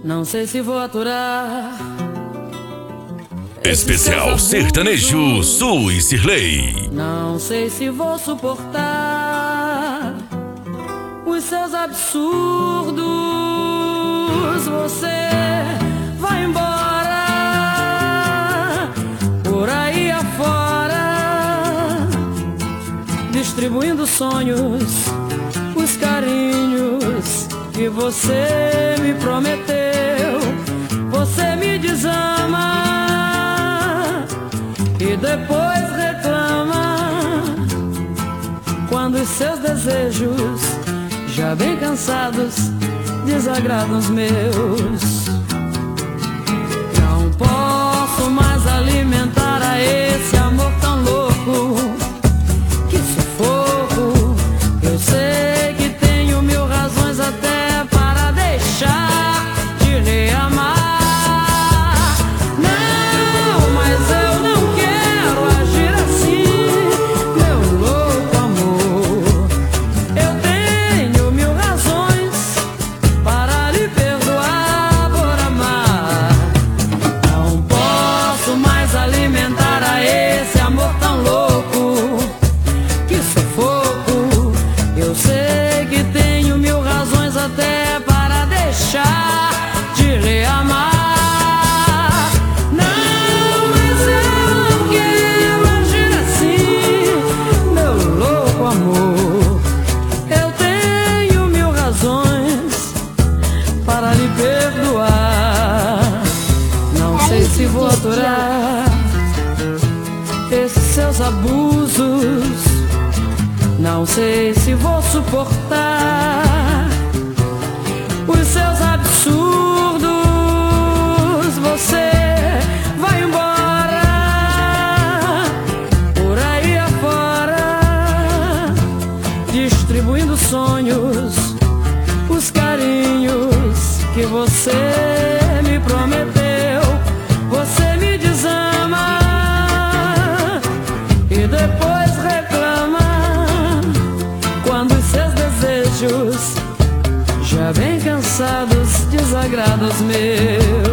Não sei se vou aturar. Especial Sertanejo Su e Cirlei. Não sei se vou suportar os seus absurdos. Você vai embora por aí afora, distribuindo sonhos, os carinhos que você me prometeu. Você me desama e depois reclama quando os seus desejos, já bem cansados, desagradam os meus. Não posso mais alimentar a esse amor tão louco. Que sufoco. Eu sei que tenho mil razões até para deixar de lhe amar. Não, mas eu não quero agir assim, meu louco amor. Eu tenho mil razões para lhe perdoar por amar. Não posso mais alimentar a esse amor tão louco. Que sufoco. Eu sei que tenho mil razões até para deixar de lhe amar. Não, mas eu não quero agir assim, meu louco amor. Eu tenho mil razões para lhe perdoar. Não sei se vou aturar esses seus abusos. Não sei se vou suportar os seus absurdos. Você vai embora por aí afora, distribuindo sonhos, os carinhos que você me prometeu. Você me desama e depois reclama quando os seus desejos, já bem cansados, desagradam os meus.